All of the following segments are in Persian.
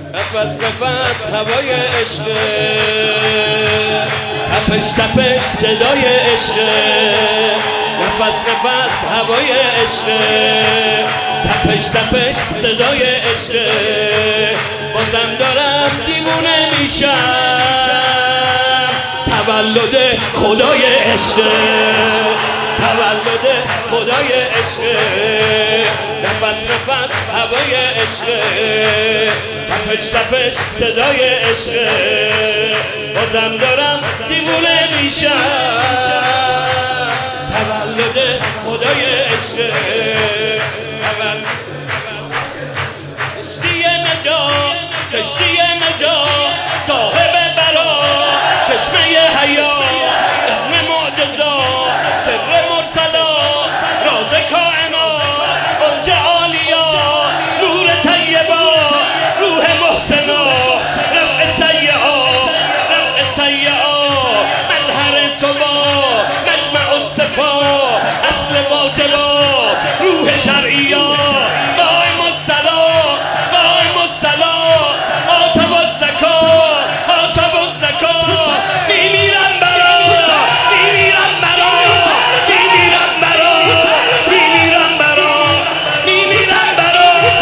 نفس نفس هوای عشق، تپش تپش صدای عشق. نفس نفس هوای عشق، تپش تپش صدای عشق. بازم دارم دیوونه میشم، تولد خدای عشق، تولد خدای عشق. نفس نفس هوای عشق، تپش تپش صدای عشق. بازم دارم دیوونه میشم، تولد خدای عشق. کشتی نجات، کشتی نجات، صاحب برا چشمه حیات، اذن معجزات، سر مرسلات، راز کائنات، اوج عالیات، نور طیبات، روح محسنات، رفع سیئات، رفع سیئات، مظهر ثبات، مجمع الصفات، اصل واجبات، روح شرعیات، قائم الصلات، قائم الصلات، آتب الزکات، آتب الزکات. میمیرم برات، میمیرم برات، میمیرم برات، میمیرم برات، میمیرم برات.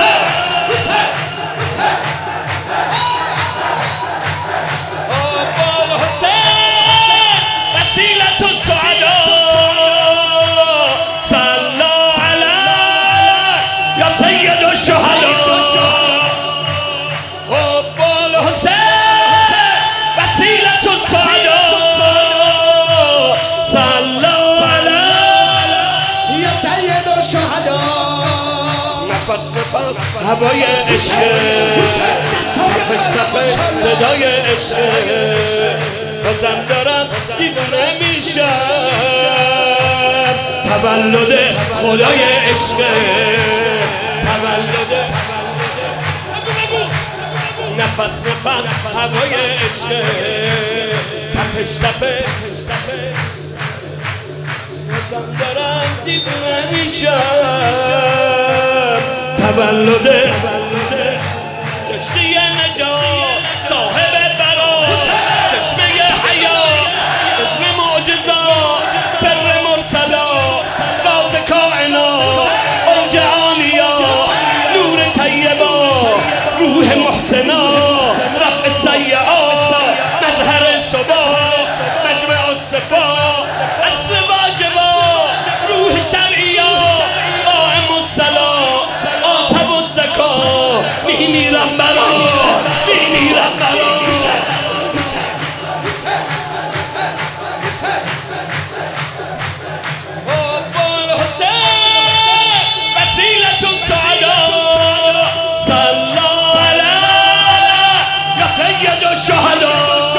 آبا الحسین وسیلة السعداء، صلی علیه یا سید الشهداء. آبا الحسین وسیلة السعداء، صلی علیه یا سید الشهداء. نفس نفس هوای عشق، تپش تپش صدای عشق. بازم دارم دیوونه میشم، تولد خدای عشق، تولد. نفس نفس هوای عشق، تپش تپش. بازم دارم دیوونه میشم، تولد. کشتی نجات، صاحب برا چشمه حیات، اذن معجزات، سر مرسلات، راز کائنات، اوج عالیات، نور طیبات، روح محسنات، رفع سیئات، مظهر ثبات، مجمع الصفات، اصل واجبات، روح شرعیات، قائم الصلات، آتب الزکات. میمیرم برات، میمیرم برات. آبا الحسین وسیلة السعداء، صلی علیه یا سید الشهداء.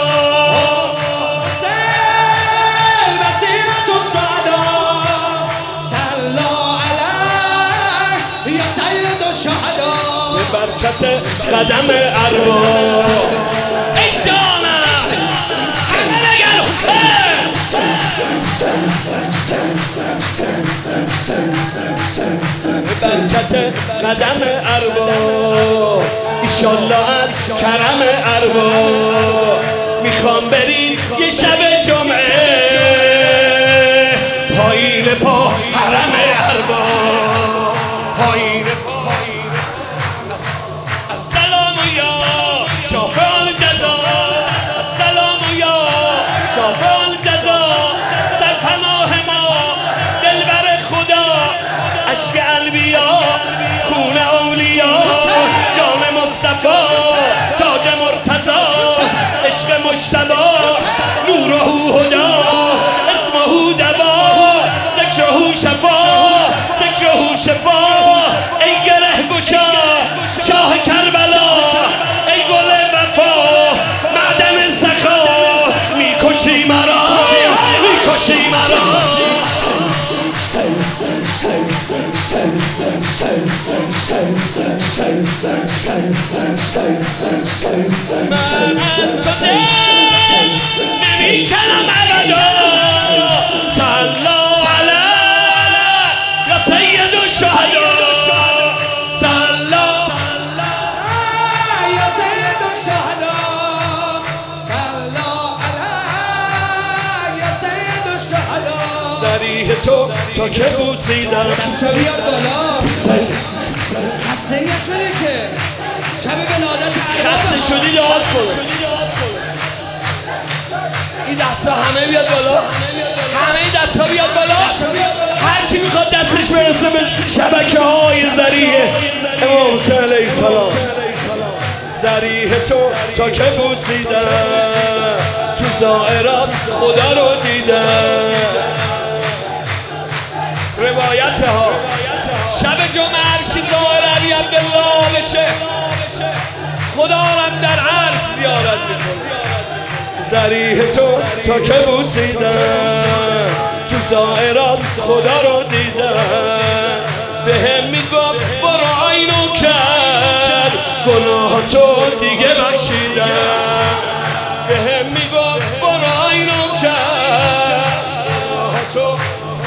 حسین وسیلة السعداء، صلی علیه یا سید الشهداء. به برکت قدم ارواح ای جانم اگر حسین، به برکت قدم ارواح، ایشالله از کرم ارواح. میخوام بریم یه شب جمعه، پایین پا حرم ارواح، پایین پا. السلام یا شافع الجزا، السلام یا شافع الجزا. سرپناه ما دلبر خدا، اشک انبیا، خون اولیا، جام مصطفی، تاج مرتضی، عشق مجتبی، نوره هدا، اسمه دوا، ذکره شفا، ذکره شفا. ای گره گشا شاه کربلا، ای گل وفا، معدن سخا. میکشی مرا، میکشی مرا. نمیکنم ابدا. صلی علیه یا سید الشهداء، صلی تو تا که بوسیدم. دستا بیاد بالا. خسته نکنه که شب ولادت خسته شدی یاد کن. این دستا همه بیاد بالا. همه این دستا بیاد بالا. هر کی میخواد دستش برسه به شبکه‌های ذریح امام حسین علیه السلام. ذریح تو تا که بوسیدم، تو ظاهرات خدا رو دیدم. روایت ها شب جمعه هر کی ظاهر علی عبدالله بشه خدا رم در عرش زیارت میکنه. ذریح تو تا که بوسیدم، تو ظاهرات خدا رو دیدم. به هم میگفت برو اینو کرد، گناه تو دیگه بخشیدم. به هم میگفت برو اینو کرد، گناه تو.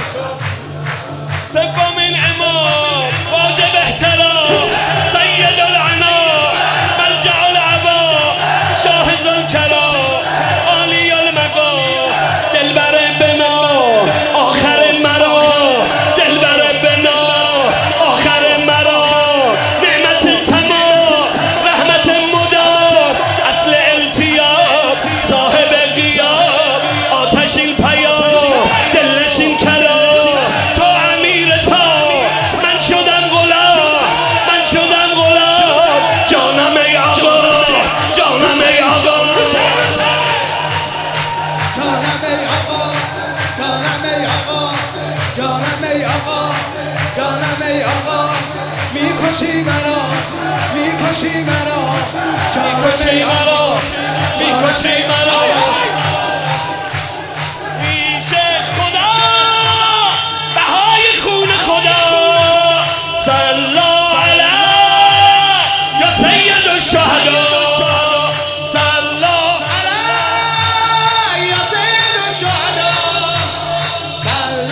سومین امام واجب احترام، سید العناء ملجأ العبا، شاه ذوالکرام عالی المقام، دلبر بنا آخر مرا، دلبر بنا آخر مرا، نعمت تمام رحمت مدام، اصل التیاب صاحب غیاب، آتشین پیام دلنشین کلام. تو امیر تا من شدم غلام، من شدم غلام. جانم ای آقا، جانم ای آقا، جانم ای آقا، جانم ای آقا، جانم ای آقا، جانم ای آقا. میکشی مرا، میکشی مرا، جانم ای آقا، میکشی مرا. پیش خدا بهای خون خدا، صلی علی یا سید الشهدا، صلی علی یا سید الشهدا، صلی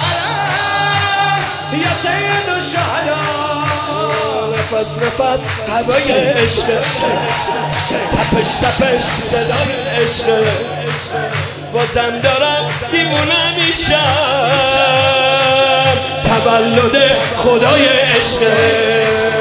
علی یا سید الشهدا. نفس نفس هوای عشق، تپش تپش صدای عشق. بازم دارم دیوونه میشم، تولد خدای عشق.